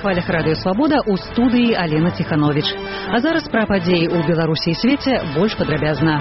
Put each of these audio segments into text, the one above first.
хвалях радыё Свабода ў студыі Алена Ціхановіч. А зараз пра падзеі ў Беларусі і свеце больш падрабязна.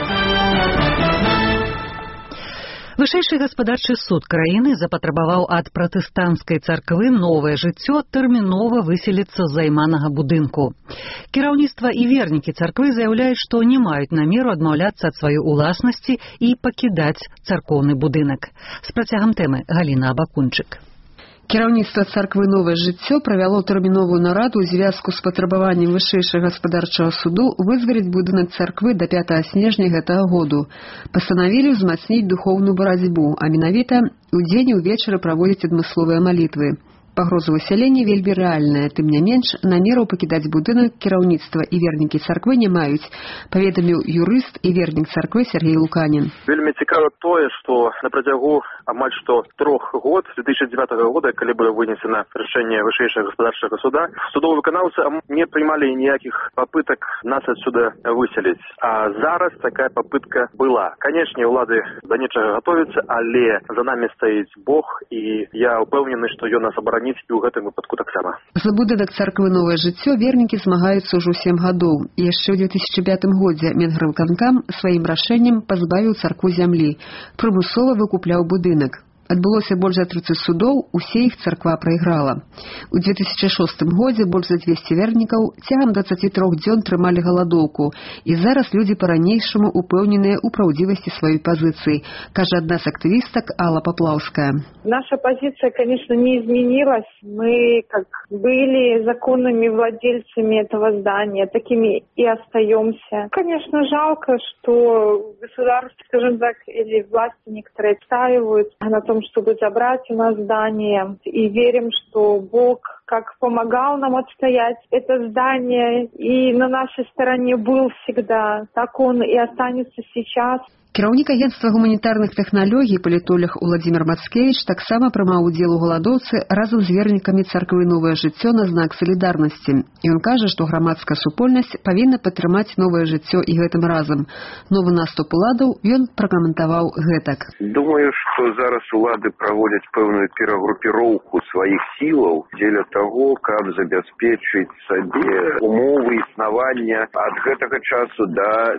Вышэйшы гаспадарчы суд краіны запатрабаваў ад пратэстанцкай царквы новае жыццё тэрмінова выселіцца з займанага будынку. Кіраўніцтва і вернікі царквы заяўляюць, што не маюць намеру адмаўляцца ад сваёй уласнасці і пакідаць царкоўны будынак. З працягам тэмы Галіна Абакунчык. Кіраўніцтва царквы «Новае жыццё» правяло тэрміновую нараду ў звязку з патрабаваннем вышэйшага гаспадарчага суду вызваліць будынак царквы да 5 снежня гэтага году. Пастанавілі ўзмацніць духоўную барацьбу, а менавіта ў дзень і ўвечары праводзіць адмысловыя малітвы. Пагроза высялення вельмі рэальная, тым не менш, намераў пакідаць будынак кіраўніцтва і вернікі царквы не маюць, паведаміў юрыст і вернік царквы Сергей Луканін. Вельмі цікава тое, што на працягу амаль што 3 год, 2009 года, калі было вынесена рашэнне вышэйшага гаспадарчага суда, судовыя выканаўцы не прымалі ніякіх папытак нас адсюда выселіць. А зараз такая папытка была. Канечне, улады да нечага гатовяцца, але за намі стаіць Бог, і я ўпэўнены, што ён нас абараніць і ў гэтым выпадку таксама. За будынак царквы «Новае жыццё» вернікі змагаюцца ўжо 7 гадоў. Яшчэ ў 2005 годзе Менгарвыканкам сваім рашэннем пазбавіў царкву зямлі, прымусова выкупляў будынак. Адбылося больш за 30 судоў, усе іх царква прайграла. У 2006 годзе больш за 200 вернікаў цягам 23 дзён трымалі галадоўку, і зараз людзі па-ранейшаму упэўненыя ў праўдзівасці сваёй пазіцыі, кажа адна з актывістак Алла Поплавская. Наша позиция, конечно, не изменилась. Мы как были законными владельцами этого здания, такими и остаемся. Конечно, жалко, что государство, скажем так, или власти некоторые отстаивают на том, чтобы забрать у нас здание. И верим, что Бог как помогал нам отстоять это здание и на нашей стороне был всегда, так он и останется сейчас. Кіраўнік агенцтва гуманітарных тэхналогій палітолог Уладзімір Мацкевіч таксама прымаў удзел у галадоўцы разам з вернікамі царквы «Новае жыццё» на знак салідарнасці. Ён кажа, што грамадская супольнасць павінна падтрымаць новае жыццё і гэтым разам. Новы наступ уладаў ён пракаментаваў гэтак. Думаю, што зараз улады праводзяць пэўную перагрупіроўку сваіх сілаў дзеля таго, каб забяспечыць сабе умовы існавання ад гэтага часу да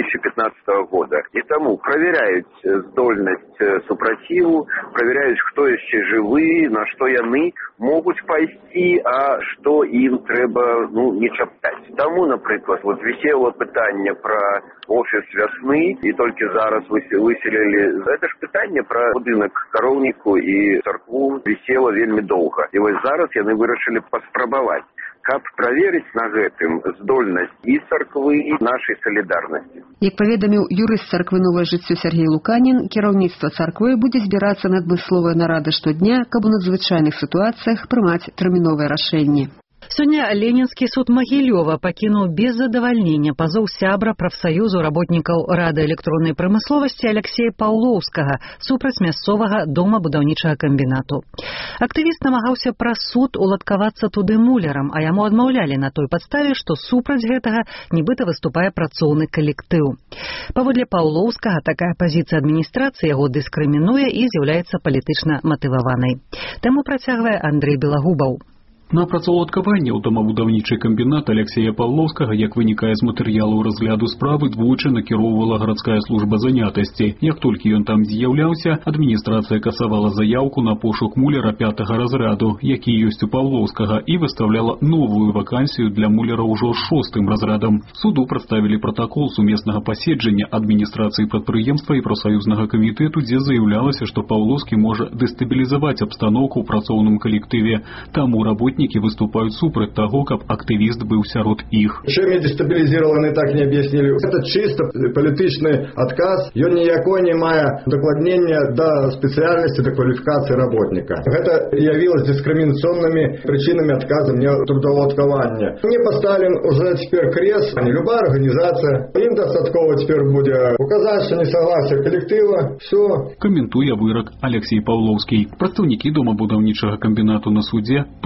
2015 года. І таму праверяюць здольнасць супраціву, праверяюць, хто яшчэ жывы, на што яны могуць пайсці, а што ім трэба не чапляць. Таму, напрыклад, вісела пытанне пра офіс вясны, і толькі зараз выселілі. Гэта ж пытанне пра будынак кароўніку і царкву вісела вельмі доўга. І вось зараз яны вырашылі паспрабаваць, каб праверыць на гэтым здольнасць і царквы, і нашай салідарнасці. Як паведаміў юрыст царквы «Новае жыццё» Сергей Луканін, кіраўніцтва царквы будзе збірацца на адмысловыя нарады штодня, каб у надзвычайных сітуацыях прымаць тэрміновыя рашэнні. Сёння Ленінскі суд Магілёва пакінуў без задавальнення пазоў сябра прафсаюзу работнікаў радыёэлектроннай прамысловасці Алексея Паўлоўскага супраць мясцовага дома-будаўнічага камбінату. Актывіст намагаўся праз суд уладкавацца туды мулярам, а яму адмаўлялі на той падставе, што супраць гэтага нібыта выступае працоўны калектыў. Паводле Паўлоўскага, такая пазіцыя адміністрацыі яго дыскрымінуе і з'яўляецца палітычна матываванай. Таму працягвае Андрэй Белагубаў. На працаўладкаванне ў домабудаўнічы камбінат Алексея Паўлоўскага, як вынікае з матэрыялаў разгляду справы, двойчы накіроўвала гарадская служба занятасці. Як толькі ён там з'яўляўся, адміністрацыя касавала заяўку на пошук муляра 5-га разраду, які ёсць у Паўлоўскага, і выставляла новую вакансію для муляра ўжо з 6-м разрадам. Суду прадставілі пратакол сумеснага паседжання адміністрацыі прадпрыемства і прафсаюзнага камітэту, дзе заяўлялася, што Паўлоўскі можа дэстабілізаваць абстаноўку ў працоўным калектыве. Таму работнікі выступают супраць того, каб активист был сярод их. Чем не дестабилизированы, так не объяснили. Это чисто политичный отказ. Он никакой не мае докладнения до специальности, до квалификации работника. Это явилось дискриминационными причинами отказа мне трудоуладкавання. Мне поставлен уже теперь крест, а не любая организация. Им достатково теперь будет указать, что не согласие коллектива. Все. Комментуя вырок Алексей Павловский. Прадстаўнікі домабудаўнічага камбінату на суде пазоў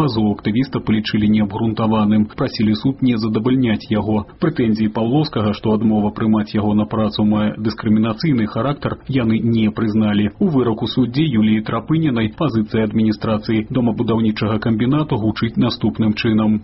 актывіста палічылі неабгрунтаваным, прасілі суд не задавальняць яго. Прэтэнзіі Паўлоўскага, што адмова прымаць яго на працу мае дыскрымінацыйны характар, яны не прызналі. У выраку суддзі Юліі Трапынінай пазіцыя адміністрацыі домабудаўнічага камбінату гучыць наступным чынам.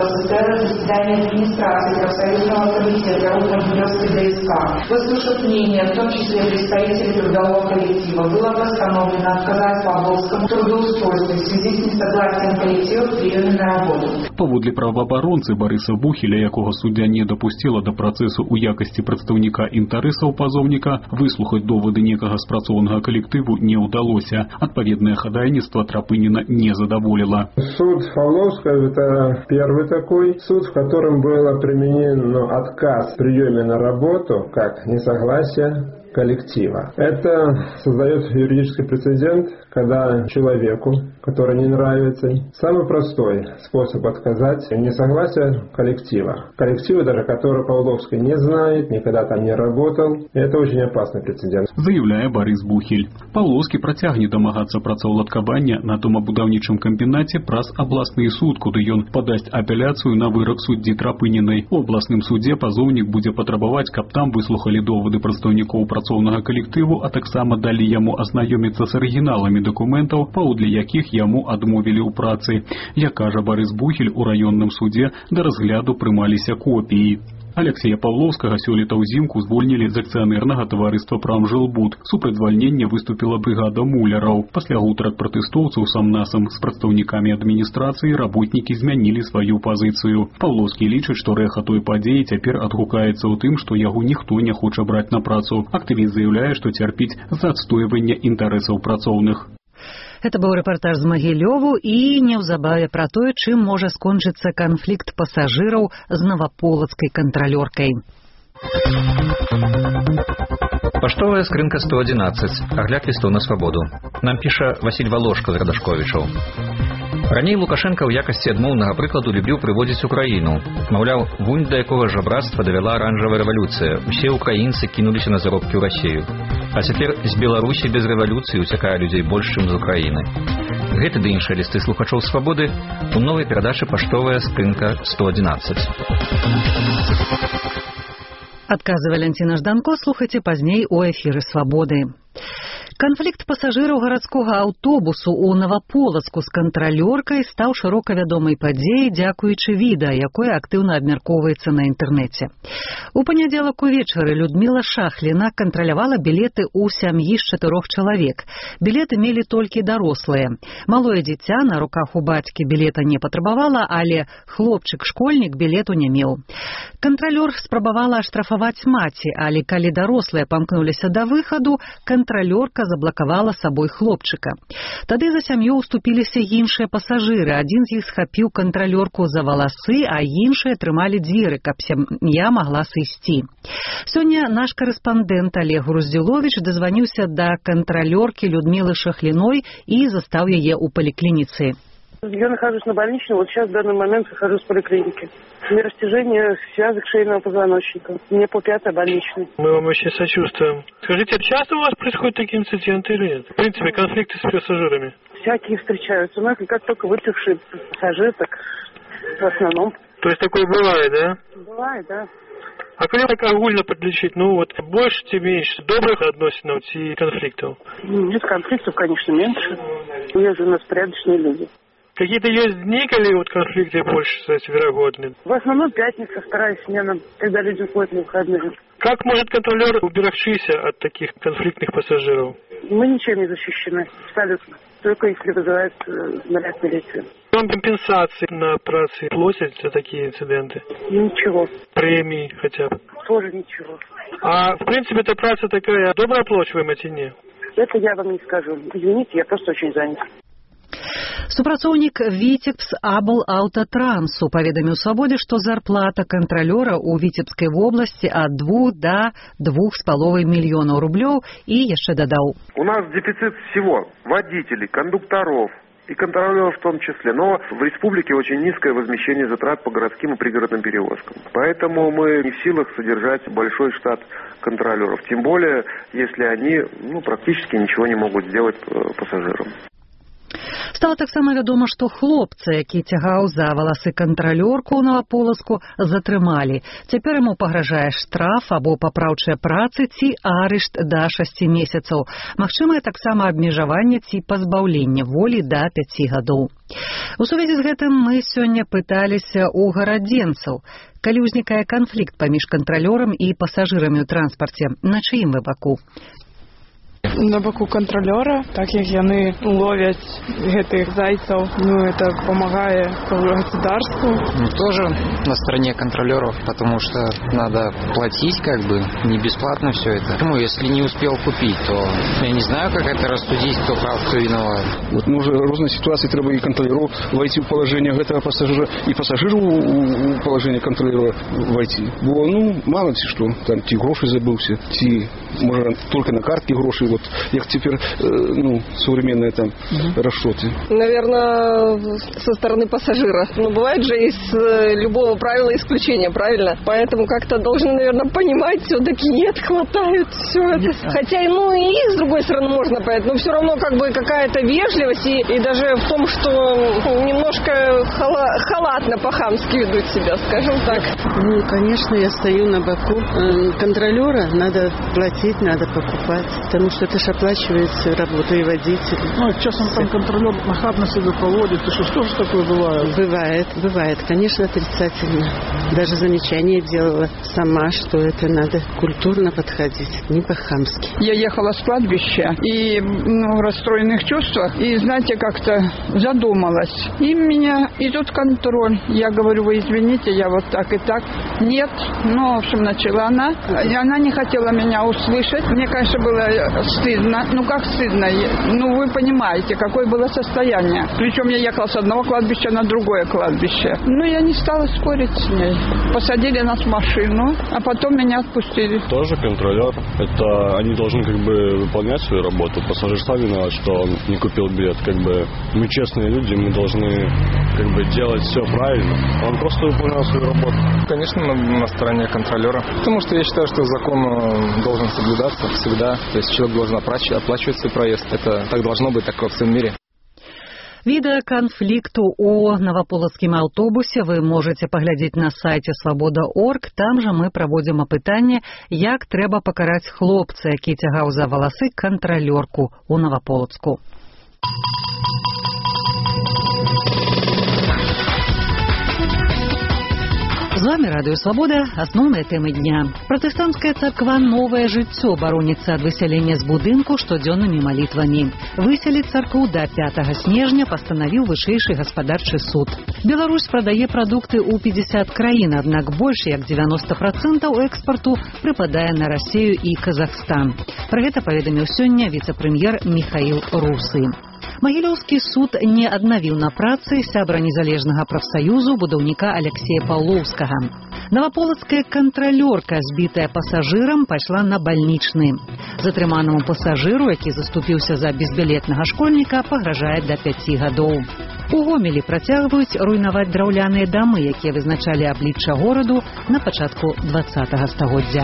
Выслушав мнение, в том числе представителей трудового коллектива, было постановлено отказать Павловскому в трудоустройстве в связи с несогласием коллектива в приеме на работу. Паводле праваабаронцы Барыса Бухеля, якога суддзя не дапусціла да працэсу ў якасці прадстаўніка інтарэсаў пазоўніка, выслухаць довады некага з працоўнага калектыву не ўдалося. Адпаведнае хадайніцтва Трапыніна не задаволіла. Суд Павловского – это первый такой суд, в котором было применен отказ в приеме на работу как несогласие коллектива. Это создает юридический прецедент, когда человеку, который не нравится, самый простой способ отказать несогласие коллектива. Коллектива, даже который Павловский не знает, никогда там не работал. Это очень опасный прецедент. Заявляе Барыс Бухель. Паўлоўскі працягне дамагацца працаўладкавання на домабудаўнічым камбінаце праз абласны суд, куды ён падасць апеляцыю на вырак суддзі Трапынінай. У абласным судзе пазоўнік будзе патрабаваць, каб там выслухалі довады прадстаўнікоў працоўнага калектыву, а таксама далі яму азнаёміцца з арыгіналамі дакументаў, паводле якіх яму адмовілі ў працы. Як кажа Барыс Бухель, у раённым судзе да разгляду прымаліся копіі. Алексея Павлоўскага сёлета ўзімку звольнілі з акцыянернага таварыства «Прамжылбуд». Супраць звальнення выступіла брыгада муляраў. Пасля гутарак пратэстоўцаў сам-насам з прадстаўнікамі адміністрацыі работнікі змянілі сваю пазіцыю. Паўлоўскі лічыць, што рэха той падзеі цяпер адгукаецца ў тым, што яго ніхто не хоча браць на працу. Актывіст заяўляе, што цярпіць за адстойванне інтарэсаў працоўных. Это быў рэпартаж з Магілёву і неўзабаве пра тое, чым можа скончыцца канфлікт пасажыраў з наваполацкай кантралёркай. Паштовая скрынка 111. Агляд лістоў на свабоду. Нам піша Васіль Валошка з Радашковічаў. Раней Лукашенко ў якасці адмоўнага прыкладу любіў прыводзіць Украіну. Маўляў, вунь да якога жабрацтва давяла аранжавая рэвалюцыя. Усе украінцы кінуліся на заробкі ў Расію. А цяпер з Беларусі без рэвалюцыі ўцякае людзей больш, чым з Украіны. Гэты ды іншыя лісты слухачоў свабоды у новай перадачы «Паштовая скрынка 111». Адказы Валянціна Жданко слухайце пазней у эфіры «Свабоды». Канфлікт пасажыраў гарадскога аўтобусу ў Наваполацку з кантралёркай стаў шырока вядомай падзеяй дзякуючы відэа, якое актыўна абмяркоўваецца на інтэрнэце. У панядзелак увечары Людміла Шахліна кантралявала білеты ў сям'і з 4 чалавек. Білеты мелі толькі дарослыя. Малое дзіця на руках у бацькі білета не патрабавала, але хлопчык-школьнік білету не меў. Кантралёр спрабавала аштрафаваць маці, але калі дарослыя памкнуліся да выхаду, кантралёрка заблакавала сабой хлопчыка. Тады за сям'ю уступіліся іншыя пасажыры. Адзін з іх схапіў кантралёрку за валасы, а іншыя трымалі дзверы, каб сям'я магла сысці. Сёння наш карэспандэнт Олег Груздзіловіч дазваніўся да кантралёркі Людмілы Шахліной і застаў яе ў паліклініцы. Я нахожусь на больничном, вот сейчас в данный момент нахожусь в поликлинике. У меня растяжение связок шейного позвоночника. Мне по 5-й больничной. Мы вам очень сочувствуем. Скажите, часто у вас происходят такие инциденты или нет? В принципе, конфликты с пассажирами? Всякие встречаются. Но как только выпивший пассажир, так в основном. То есть такое бывает, да? Бывает, да. А как так огульно подлечить? Ну вот больше тебе меньше добрых относинов и конфликтов? Нет, конфликтов, конечно, меньше. Есть у нас порядочные люди. Какие-то есть дни, когда вот конфликты больше, кстати, вероятны? В основном пятница, вторая смена, когда люди ходят на выходные. Как может контролер уберегчися от таких конфликтных пассажиров? Мы ничем не защищены, абсолютно. Только если вызывают наряд милиции. Вам компенсации на праце платят за такие инциденты? Ничего. Премии хотя бы? Тоже ничего. А в принципе эта праца такая доброоплачиваемая или нет? Это я вам не скажу. Извините, я просто очень занят. Супрацоўнік Віцебс Абл Аўтатрансу паведаміў свабодзе, што зарплата кантралёра ў Віцебскай вобласці ад 2 до 2,5 мільёнаў рублёў і яшчэ дадаў. У нас дефицит всего водителей, кондукторов и контролеров в том числе. Но в республике очень низкое возмещение затрат по городским и пригородным перевозкам. Поэтому мы не в силах содержать большой штат контролеров. Тем более, если они практически ничего не могут сделать пассажирам. Стала таксама вядома, што хлопца, які цягаў за валасы кантралёрку ў Наваполацку, затрымалі. Цяпер яму пагражае штраф або папраўчыя працы ці арышт да 6 месяцаў. Магчымае таксама абмежаванне ці пазбаўленне волі да 5 гадоў. У сувязі з гэтым мы сёння пыталіся ў гарадзенцаў. Калі ўзнікае канфлікт паміж кантралёрам і пасажырамі ў транспарце, на чыім вы баку? На боку контролера, так как яны ловят гэтых зайцев, это помогает государству. Тоже на стороне контролеров, потому что надо платить не бесплатно все это. Если не успел купить, то я не знаю, как это рассудить, кто прав, кто виноват. Може різні ситуації треба і контролеру войти в положение этого пассажира, и пассажиру в положение контролера войти. Бо, мало ли что, там ті гроші забывся, ті, може, только на картке гроші, як теперь, современные там расчеты. Наверное, со стороны пассажира. Бывает же из любого правила исключения, правильно? Поэтому как-то должны, наверное, понимать, все-таки нет, хватает все это. Хотя, и их, с другой стороны, можно понять, но все равно какая-то вежливость, и даже в том, что немножко халатно по-хамски ведут себя, скажем так. Конечно, я стою на боку контролера, надо платить, надо покупать, потому что это же оплачивается работа и водитель. Часом там контролер нахабно себя поводит, и что же такое бывает? Бывает, конечно, отрицательно. Даже замечание делала сама, что это надо культурно подходить, не по-хамски. Я ехала с кладбища и в расстроенных чувствах, и, знаете, как-то задумалась. И меня идет контроль. Я говорю, вы извините, я вот так и так. Нет, в общем, начала она. И она не хотела меня услышать. Мне, конечно, было стыдно. Как стыдно? Вы понимаете, какое было состояние. Причем я ехала с одного кладбища на другое кладбище. Я не стала спорить с ней. Посадили нас в машину, а потом меня отпустили. Тоже контролер. Это они должны выполнять свою работу. Пассажир сам виноват, что он не купил билет. Мы честные люди, мы должны делать все правильно. Он просто выполнял свою работу. Конечно, на стороне контролера. Потому что я считаю, что закон должен соблюдаться всегда. То есть человек должен оплачивать свой проезд. Это так должно быть, так во всем мире. Відэа канфлікту у наваполацкім аўтобусе вы можете паглядзець на сайце свабода.орг. Там жа мы праводзім апытанне, як трэба пакараць хлопца, які цягаў за валасы кантралёрку у Наваполацку. З вами Радыё Свабода. Асноўныя тэмы дня. Пратэстанцкая царква «Новае жыццё» бароніцца ад высялення з будынку штодзённымі малітвамі. Выселіць царкву да 5 снежня пастанавіў вышэйшы гаспадарчы суд. Беларусь прадае прадукты ў 50 краін, аднак больш як 90% экспарту прыпадае на Расію і Казахстан. Пра гэта паведаміў сёння віцэ-прэм'ер Михаил Русы. Магілёўскі суд не аднавіў на працы сябра незалежнага прафсаюзу будаўніка Алексея Паўлоўскага. Наваполацкая кантралёрка, збітая пасажырам, пайшла на бальнічны. Затрыманаму пасажыру, які заступіўся за безбілетнага школьніка, пагражае да 5 гадоў. У Гомелі працягваюць руйнаваць драўляныя дамы, якія вызначалі аблічча гораду на пачатку 20-го стагоддзя.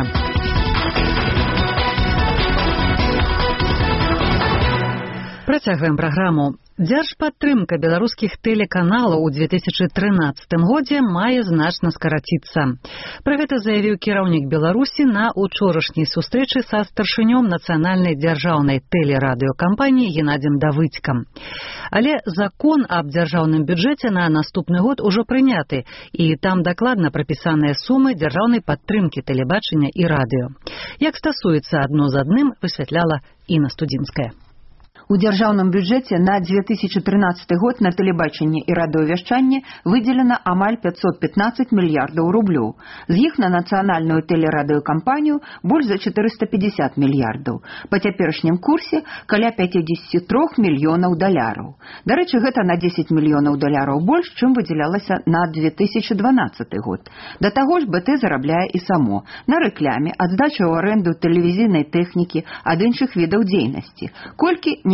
Працягваем праграму. Дзяржпадтрымка беларускіх тэлеканалаў у 2013 годзе мае значна скараціцца. Пра гэта заявіў кіраўнік Беларусі на учорашняй сустрэчы са старшынём нацыянальнай дзяржаўнай тэлерадыёкампаніі Геннадзем Давыдзькам. Але закон аб дзяржаўным бюджэце на наступны год ужо прыняты, і там дакладна прапісаныя сумы дзяржаўнай падтрымкі тэлебачання і радыё. Як стасуецца адно з адным, высвятляла Інна Студзінская. У дзяржаўным бюджэце на 2013 год на тэлебачанне і радыёвяшчанне выделена амаль 515 мільярдаў рублёў. З іх на нацыянальную тэлерадыёкампанію больш за 450 мільярдаў. Па цяперашнім курсе каля 53 мільёнаў даляраў. Дарэчы, гэта на 10 мільёнаў даляраў больш, чым выдзялялася на 2012 год. Да таго ж БТ зарабляе і само на рэкляме, ад здачы ў арэнду тэлевізійнай тэхнікі, ад іншых відаў дзейнасці. Колькі не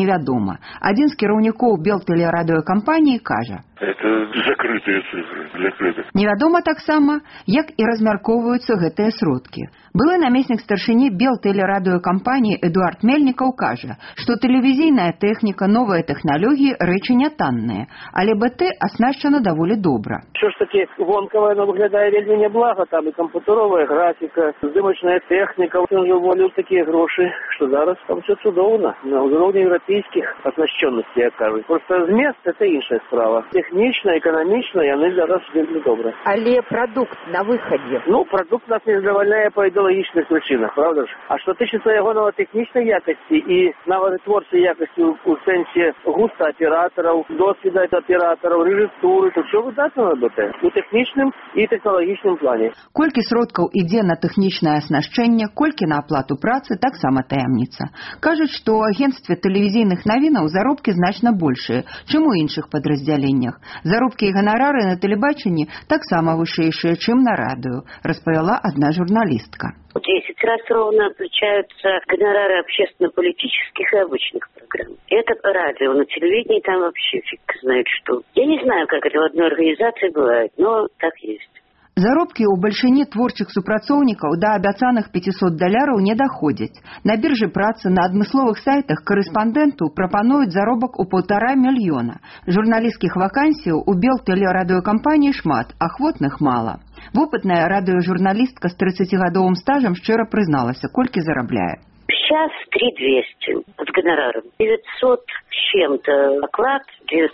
невядома. Адзін з кіраўнікоў Белтэлерадыёкампаніі кажа: это закрытыя цифры, закрыты. Невядома таксама, як і размяркоўваюцца гэтыя сродкі. Былы намеснік старшыні Белтэлерадыёкампаніі Эдуард Мельнікаў кажа, што тэлевізійная тэхніка, новыя тэхналогіі рэчы нятанныя, але БТ аснашчана даволі добра. Що ж таки вонкава яно выглядае вельмі неблаго, там і камп'ютеровая графіка, здымачная тэхніка, ён жа уволіў такія грошы, што зараз там все цудоўна, на ўзроўні еўрапейскіх аснашчоннасцей, як кажуць. Просто змест – это іншая справа. Тэхнічна, эканамічна яны зараз вельмі добра. Але прадукт на выхадзе? Ну, прадукт нас не задавальняе па ідэалагічных прычынах, правда ж? А што тычыцца яго нават тэхнічнай якасці і нават творчай якасці у сэнсе густа аператараў, досведа аператараў, рэжысуры, то ўсё выдатна на БТ у тэхнічным і тэхналагічным плане. Колькі сродкаў ідзе на тэхнічнае аснашчэнне, колькі на аплату працы, таксама таямніца. Кажуць, што ў агенцтве тэлевізійных навінаў заробкі значна большыя, чым у іншых падраздзяленнях. Заробкі і ганарары на тэлебачанні таксама вышэйшыя, чым на радыё, распавяла адна журналістка. 10 раз ровно отличаются гонорары общественно-политических и обычных программ. Это радио, на телевидении там вообще фиг знает что. Я не знаю, как это в одной организации бывает, но так есть. Заробкі ў бальшыні творчых супрацоўнікаў да абяцаных $500 не даходзяць. На біржы працы на адмысловых сайтах корэспандэнту прапануюць заробак у 1,5 мільёна. Журналісцкіх вакансіяў у Белтэлерадыёкампаніі шмат, ахвотных мала. Вопытная радыёжурналістка з 30-гадовым стажам шчыра прызналася, колькі зарабляе. Сейчас 3200 с гонораром. 900 с чем-то оклад,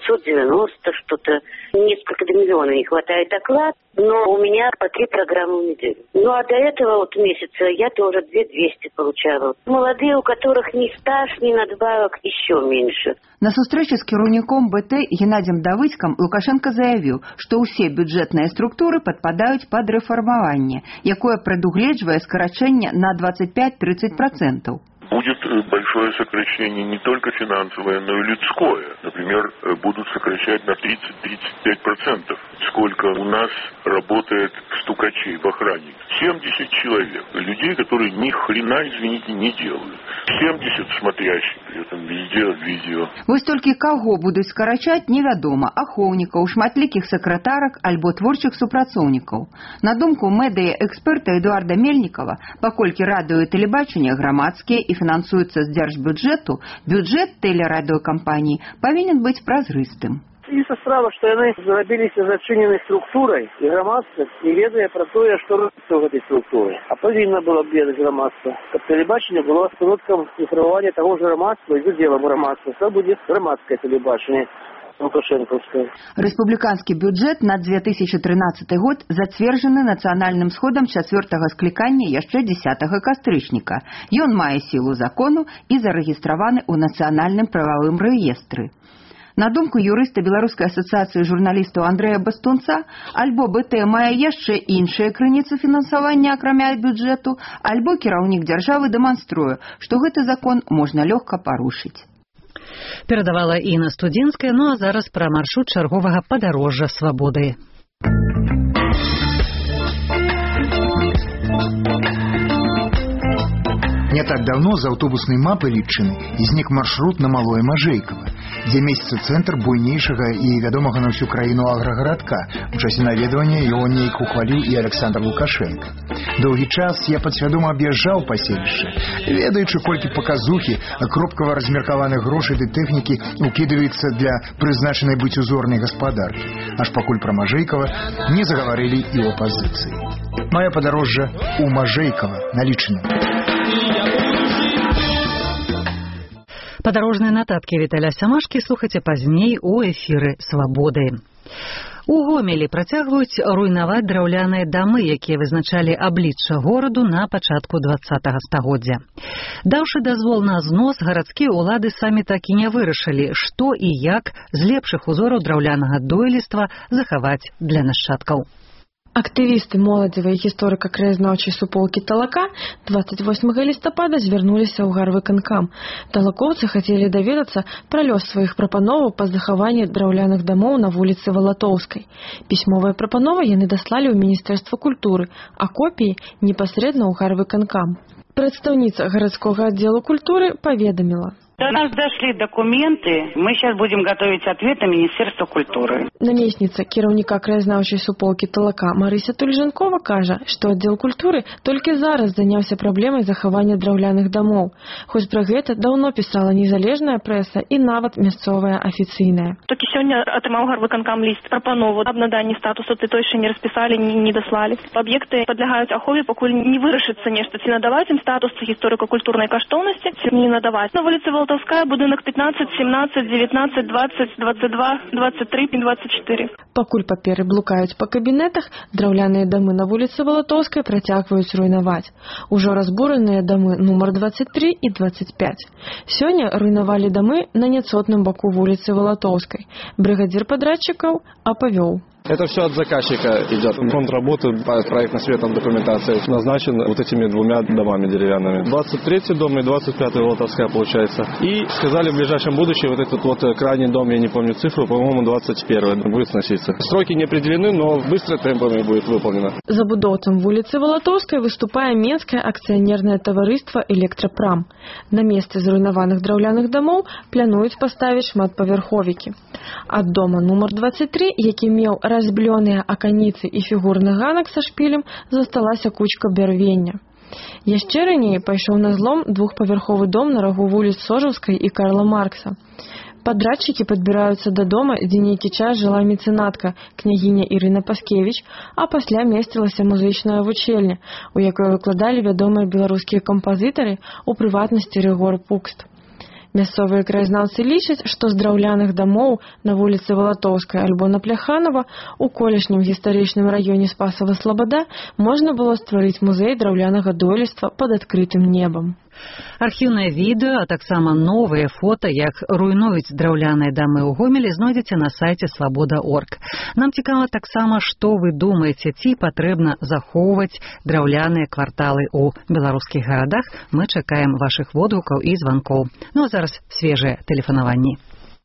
990 что-то. Несколько до миллиона не хватает оклад, но у меня по 3 программы в неделю. Ну а до этого вот месяца я тоже 2200 получала. Молодые, у которых ни стаж, ни надбавок, еще меньше. На сустрэчы з кіраўніком БТ Геннадзем Давыдзькам Лукашенко заявіў, што ўсе бюджэтныя структуры падпадаюць пад рэфармаванне, якое прадугледжвае скарачэнне на 25-30%. Будет большое сокращение не только финансовое, но и людское. Например, будут сокращать на 30-35%. Сколько у нас работает стукачей в охране? 70 человек. Людей, которые ни хрена, извините, не делают. 70 смотрящих, при этом везде видео. Вось толькі каго будуць скарачаць, невядома. Ахоўнікаў, шматлікіх сакратарак альбо творчых супрацоўнікаў. На думку медыа-эксперта Эдуарда Мельнікава, паколькі радыё і тэлебачанне грамадскія і фінансуюцца з дзяржбюджэту, бюджэт тэлерадыёкампаніі павінен быць празрыстым. Іншая справа, што яны зрабіліся зачыненай структурай, і грамадства не ведае пра тое, што робіцца ў гэтай структуры. А павінна было б ведаць грамадства, каб тэлебачанне было сродкам інфармавання таго ж грамадства і удзелам грамадства. Це будзе грамадскае тэлебачанне. Рэспубліканскі бюджэт на 2013 год зацверджаны нацыянальным сходам 4-го склікання яшчэ 10 кастрычніка. Ён мае сілу закону і зарэгістраваны ў нацыянальным прававым рэестры. На думку юрыста Беларускай асацыяцыі журналістаў Андрэя Бастунца, альбо БТ мае яшчэ іншыя крыніцы фінансавання акрамя бюджэту, альбо кіраўнік дзяржавы дэманструе, што гэты закон можна лёгка парушыць. Перадавала Інна Студзінская, ну а зараз пра маршрут чарговага падарожжа свабоды. Не так давно з аўтобуснай мапы лічыны знік маршрут на Малое Мажэйкава, дзе месціцца цэнтр буйнейшага і вядомага на ўсю краіну аграгарадка. У часе наведвання яго нейк ухваліў і Александр Лукашенко. Доўгі час я падсвядома аб'язджаў паселішча, ведаючы, колькі паказухі, кропкава размеркаваных грошай ды тэхнікі укідваецца для прызначанай быць узорнай гаспадаркі. Аж пакуль пра Мажэйкава не загаварылі і ў апазіцыі. Мае падарожжа ў Мажэйкава на лічыне. Падарожныя нататкі Віталя Сямашкі слухайце пазней у эфіры «Свабоды». У Гомелі працягваюць руйнаваць драўляныя дамы, якія вызначалі аблічча гораду на пачатку 20-го стагоддзя. Даўшы дазвол на знос, гарадскія ўлады самі так і не вырашылі, што і як з лепшых узораў драўлянага дойлідства захаваць для нашчадкаў. Актывісты моладзевай гісторыка-краязнаўчай суполкі «Талака» 28 лістапада звярнуліся ў гарвыканкам. Талакоўцы хацелі даведацца пра лёс сваіх прапановаў па захаванні драўляных дамоў на вуліцы Валатоўскай. Пісьмовыя прапановы яны даслалі ў Міністэрства культуры, а копіі непасрэдна ў гарвыканкам. Прадстаўніца гарадскога аддзелу культуры паведаміла: До нас дошли документы. Мы сейчас будем готовить ответы Министерства культуры. Намесніца кіраўніка краязнаўчай суполкі Талака Марыся Тульжанкова кажа, што аддзел культуры толькі зараз заняўся праблемай захавання драўляных дамоў. Хоць пра гэта даўно пісала незалежная прэса і нават мясцовая афіцыйная. Толькі сёння атрымаў гарвыканкам ліст прапанову аб наданні статусу, той яшчэ не распісалі, не даслалі. Аб'екты падлягаюць ахове, пакуль не вырашыцца нешта, ці надаваць ім статус гісторыка-культурнай каштоўнасці, ці не надаваць. На вуліцы Валтаўская, будынак 15, 17, 19, 20, 22, 23 і 24. Пакуль паперы блукаюць па кабінетах, драўляныя дамы на вуліцы Валатоўскай працягваюць руйнаваць. Ужо разбураныя дамы нумар 23 і 25. Сёння руйнавалі дамы на няцотным баку вуліцы Валатоўскай. Бригадзір падрадчыкаў апавёў. Это все от заказчика идет. Фонд работы по проектно-светом документации назначен вот этими двумя домами деревянными. 23-й дом и 25-й Волотовская получается. И сказали в ближайшем будущем вот этот вот крайний дом, я не помню цифру, по-моему, 21-й будет сноситься. Сроки не определены, но быстро темпами будет выполнено. Забудоўцам вуліцы Валатоўскай выступае Менскае акцыянернае таварыства «Электрапрам». На месцы зруйнаваных драўляных дамоў плануюць паставіць шматпавярховікі. Ад дома нумар 23, які меў разбленыя аканіцы і фігурны ганак са шпілем, засталася кучка бярвення. Яшчэ раней пайшоў на злом двухпавярховы дом на рагу вуліц Сожаўскай і Карла Маркса. Падрадчыкі падбіраюцца да дома, дзе нейкі час жыла мецэнатка, княгіня Ірына Паскевіч, а пасля месцілася музычная вучэльня, у якой выкладалі вядомыя беларускія кампазітары, у прыватнасці Рыгор Пукст. Мясцовыя краязнаўцы лічаць, што з драўляных дамоў на вуліцы Валатоўскай альбо на Пляханова у колішнім гістарычным раёне Спасава-Слабада можна было стварыць музей драўлянага дойлідства пад адкрытым небам. Архіўнае відэо, а таксама новыя фота, як руйнуюць драўляныя дамы ў Гомелі, знойдзеце на сайце свабода.орг. Нам цікава таксама, што вы думаеце, ці патрэбна захоўваць драўляныя кварталы ў беларускіх гарадах. Мы чакаем вашых водгукаў і званкоў. Ну а зараз свежыя тэлефанаванні.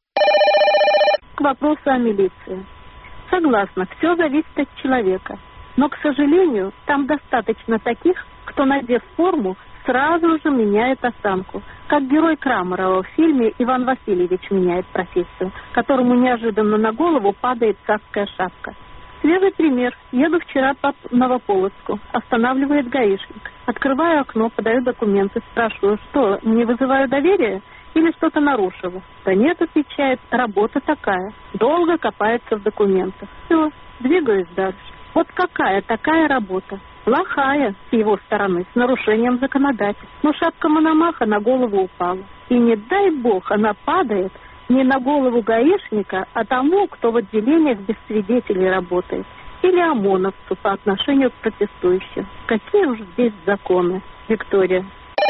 К вопросу о милиции. Согласна, все зависит от человека. Но, к сожалению, там достаточно таких, кто, надев форму, сразу же меняет осанку. Как герой Крамарова в фильме «Иван Васильевич меняет профессию», которому неожиданно на голову падает царская шапка. Свежий пример. Еду вчера по Новополоцку. Останавливает гаишник. Открываю окно, подаю документы, спрашиваю, что, не вызываю доверия или что-то нарушила? Да нет, отвечает, работа такая. Долго копается в документах. Все, двигаюсь дальше. Вот какая такая работа? Плохая с его стороны, с нарушением законодательства. Но шапка Мономаха на голову упала. И не дай бог она падает не на голову гаишника, а тому, кто в отделениях без свидетелей работает. Или ОМОНовцу по отношению к протестующим. Какие уж здесь законы, Виктория?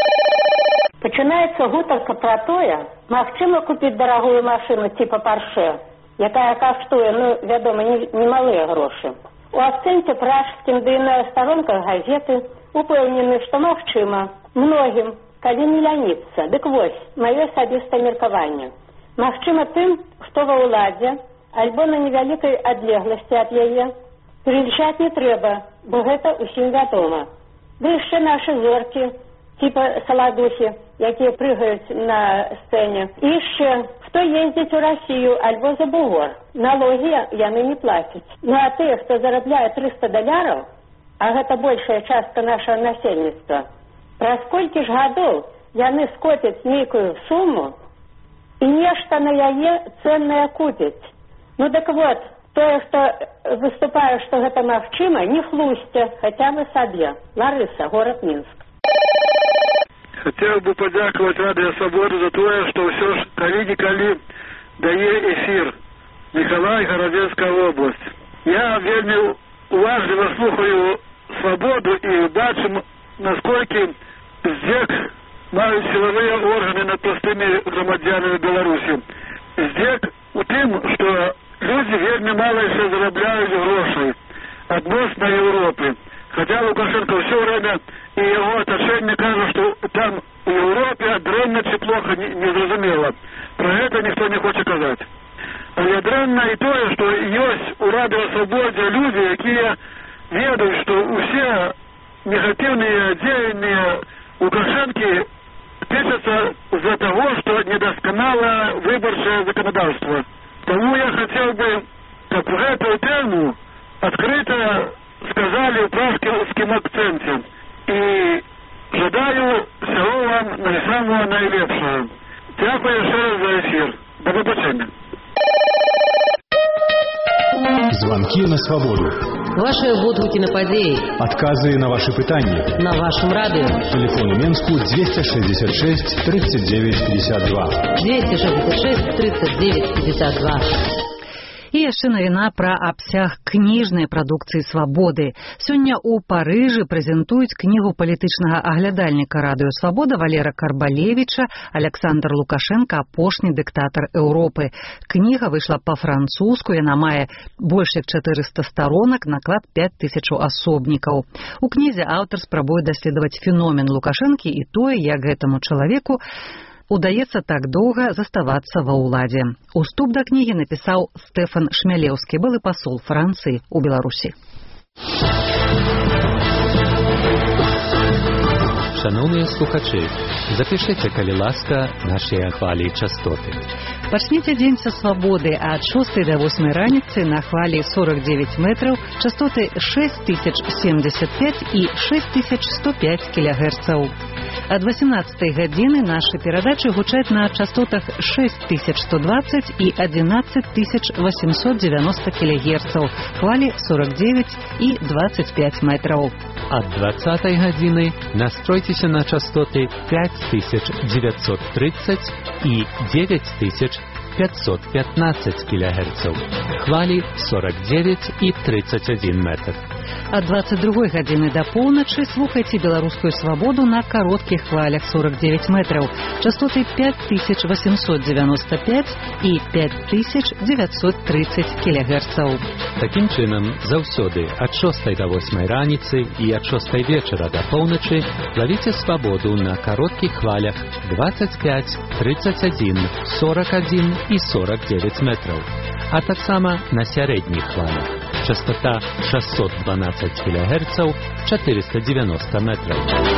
Починається гутарка про те, магчыма купіць дарагую машину типа Porsche, якая каштуе, вядома, немалыя грошы. У акцэнце пражскім ды на старонках газеты упэўнены, што магчыма многім, калі не ляніцца. Дык вось, маё асабістае меркаванне. Магчыма тым, што ва ўладзе, альбо на невялікай адлегласці ад яе, пераязджаць не трэба, бо гэта ўсім вядома. Ды яшчэ нашы зоркі, типа Саладухі, якія прыгаюць на сцэне. І яшчэ, хто ездзіць у Расію альбо за бугор. Налогі яны не плацяць. Ну а тыя, хто зарабляе $300, а гэта большая частка нашага насельніцтва, праз колькі ж гадоў яны скопяць нейкую суму і нешта на яе ценнае купяць. Ну так вот, тое, што выступае, што гэта магчыма, не хлусьце, хаця бы сабе. Ларыса, город Мінск. Хотел бы подякувати Радіо Свободу за то, что все ж калі-нікалі дае эфир. Николай, Городецкая область. Я вельми уважливо слухаю Свободу и бачу, наскільки здек мають силовые органы над простыми громадянами Беларуси. Здек у тым, что люди вельми мало еще зарабляют грошей относно Европы. Хотя Лукашенко все время и его отношения кажут, что там в Европе дрэнна чи плохо, не зразумело. Про это никто не хочет сказать. Але дрэнна и то, что есть у Радио Свободе люди, которые ведают, что все негативные деяния Лукашенки пишутся из-за того, что недосконало выборчее законодательство. Тому я хотел бы, как в эту тему открыто сказали в пражскім акценте. И жадаю всего вам самого наилепшего. Дякую еще раз за эфир. До побачення. Звонки на свободу. Ваши водгуки на подеи. Отказы на ваши пытания. На вашем радио. Телефон у Менску 266 39 52. 266 39 52. І яшчэ навіна пра абсяг кніжнай прадукцыі «Свабоды». Сёння ў Парыжы прэзентуюць кнігу палітычнага аглядальніка радыё «Свабода» Валера Карбалевіча «Александр Лукашенко. Апошні дыктатар Еўропы». Кніга выйшла па-французску, яна мае больш як 400 старонак, наклад 5000 асобнікаў. У кнізе аўтар спрабуе даследаваць феномен Лукашэнкі і тое, як гэтаму чалавеку удаецца так доўга заставацца ва ўладзе. Уступ да кнігі напісаў Стэфан Шмялеўскі, былы пасол Францыі ў Беларусі. Шановні слухачі, запишите, калі ласка, наші хвалі частоти. Пачніце дзень са свабоды ад 6 до 8 раніцы на хвалі 49 метраў, частоты 6075 і 6105 кГц. Ад 18 гадзіны нашы перадачы гучаць на частотах 6120 і 11890 кГц, хвалі 49 і 25 метраў. Ад 20 гадзіны настройцеся на частоты 5930 і 9515 кГц, хвалі 49 і 31 метр. Ад 22 гадзіны да поўначы слухайце беларускую свабоду на кароткіх хвалях 49 метраў, частоты 5895 і 5930 кГц. Такім чынам, заўсёды ад 6 до 8 раніцы і ад 6 вечара да поўначы лавіце свабоду на кароткіх хвалях 25, 31, 41 і 49 метраў, а таксама на сярэдніх хвалях. Частота 612 кГц, 490 метров.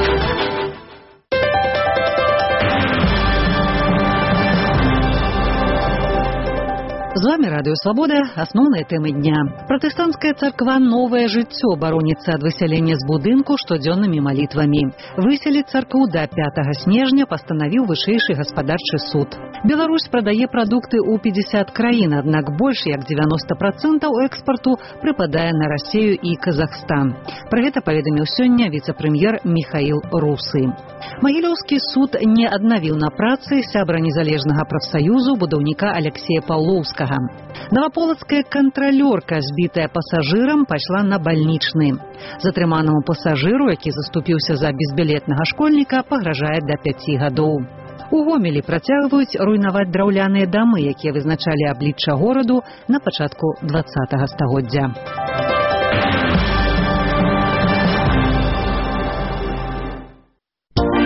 З вами Радыё Свабода, асноўныя тэмы дня. Пратэстанцкая царква «Новае жыццё» бароніцца ад высялення з будынку штодзённымі малітвамі. Выселіць царкву да 5 снежня пастанавіў вышэйшы гаспадарчы суд. Беларусь прадае прадукты ў 50 краін, аднак больш як 90% экспарту прыпадае на Расію і Казахстан. Пра гэта паведаміў сёння віцэ-прэм'ер Міхаіл Русы. Магілёўскі суд не аднавіў на працы сябра незалежнага прафсаюзу будаўніка Алексея Паўлоўскага. Новополоцкая кантралёрка, збітая пасажырам, пайшла на бальнічны. Затрыманаму пасажыру, які заступіўся за безбілетнага школьніка, пагражае да 5 гадоў. У Гомелі працягваюць руйнаваць драўляныя дамы, якія вызначалі аблічча гораду на пачатку 20 стагоддзя.